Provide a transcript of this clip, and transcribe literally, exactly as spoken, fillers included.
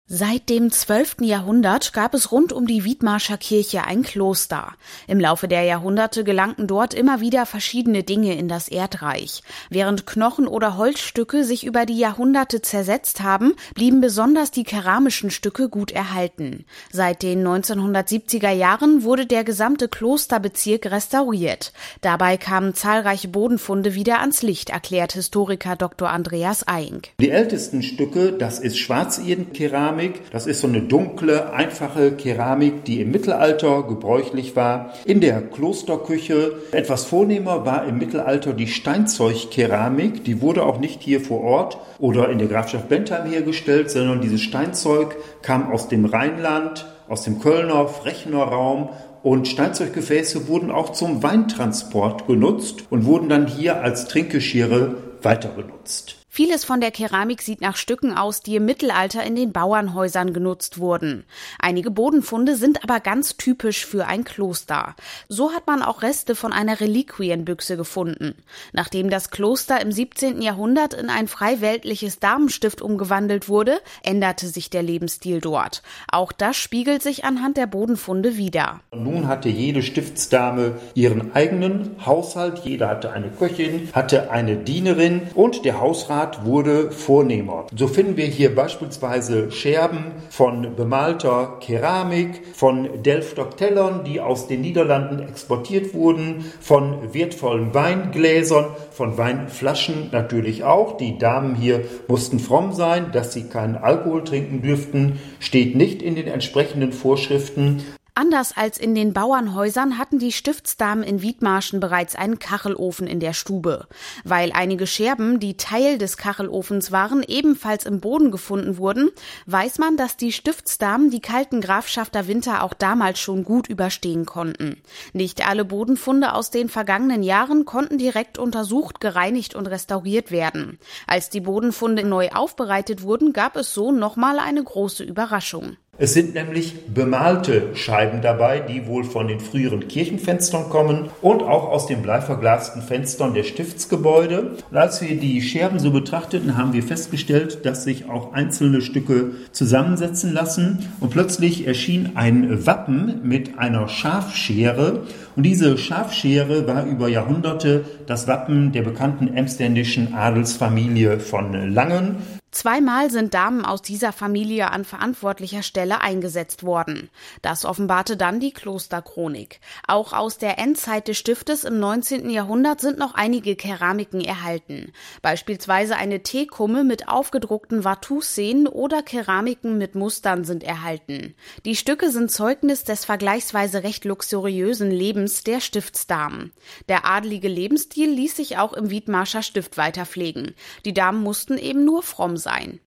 Seit dem zwölften Jahrhundert gab es rund um die Wiedmarscher Kirche ein Kloster. Im Laufe der Jahrhunderte gelangten dort immer wieder verschiedene Dinge in das Erdreich. Während Knochen oder Holzstücke sich über die Jahrhunderte zersetzt haben, blieben besonders die keramischen Stücke gut erhalten. Seit den neunzehnhundertsiebziger Jahren wurde der gesamte Klosterbezirk restauriert. Dabei kamen zahlreiche Bodenfunde wieder ans Licht, erklärt Historiker Doktor Andreas Eink. Die ältesten Stücke, das ist Schwarzirdenkeramik. Das ist so eine dunkle, einfache Keramik, die im Mittelalter gebräuchlich war. In der Klosterküche etwas vornehmer war im Mittelalter die Steinzeugkeramik. Die wurde auch nicht hier vor Ort oder in der Grafschaft Bentheim hergestellt, sondern dieses Steinzeug kam aus dem Rheinland, aus dem Kölner, Frechner Raum. Und Steinzeuggefäße wurden auch zum Weintransport genutzt und wurden dann hier als Trinkgeschirre weiter benutzt. Vieles von der Keramik sieht nach Stücken aus, die im Mittelalter in den Bauernhäusern genutzt wurden. Einige Bodenfunde sind aber ganz typisch für ein Kloster. So hat man auch Reste von einer Reliquienbüchse gefunden. Nachdem das Kloster im siebzehnten Jahrhundert in ein frei weltliches Damenstift umgewandelt wurde, änderte sich der Lebensstil dort. Auch das spiegelt sich anhand der Bodenfunde wider. Nun hatte jede Stiftsdame ihren eigenen Haushalt. Jeder hatte eine Köchin, hatte eine Dienerin und der Hausrat wurde vornehmer. So finden wir hier beispielsweise Scherben von bemalter Keramik, von Delfter Tellern, die aus den Niederlanden exportiert wurden, von wertvollen Weingläsern, von Weinflaschen natürlich auch. Die Damen hier mussten fromm sein, dass sie keinen Alkohol trinken dürften, steht nicht in den entsprechenden Vorschriften. Anders als in den Bauernhäusern hatten die Stiftsdamen in Wiedmarschen bereits einen Kachelofen in der Stube. Weil einige Scherben, die Teil des Kachelofens waren, ebenfalls im Boden gefunden wurden, weiß man, dass die Stiftsdamen die kalten Grafschafter Winter auch damals schon gut überstehen konnten. Nicht alle Bodenfunde aus den vergangenen Jahren konnten direkt untersucht, gereinigt und restauriert werden. Als die Bodenfunde neu aufbereitet wurden, gab es so nochmal eine große Überraschung. Es sind nämlich bemalte Scheiben dabei, die wohl von den früheren Kirchenfenstern kommen und auch aus den bleiverglasten Fenstern der Stiftsgebäude. Und als wir die Scherben so betrachteten, haben wir festgestellt, dass sich auch einzelne Stücke zusammensetzen lassen. Und plötzlich erschien ein Wappen mit einer Schafschere. Und diese Schafschere war über Jahrhunderte das Wappen der bekannten emsländischen Adelsfamilie von Langen. Zweimal sind Damen aus dieser Familie an verantwortlicher Stelle eingesetzt worden. Das offenbarte dann die Klosterchronik. Auch aus der Endzeit des Stiftes im neunzehnten Jahrhundert sind noch einige Keramiken erhalten. Beispielsweise eine Teekumme mit aufgedruckten Watteau-Szenen oder Keramiken mit Mustern sind erhalten. Die Stücke sind Zeugnis des vergleichsweise recht luxuriösen Lebens der Stiftsdamen. Der adelige Lebensstil ließ sich auch im Wiedmarscher Stift weiter pflegen. Die Damen mussten eben nur fromm sein.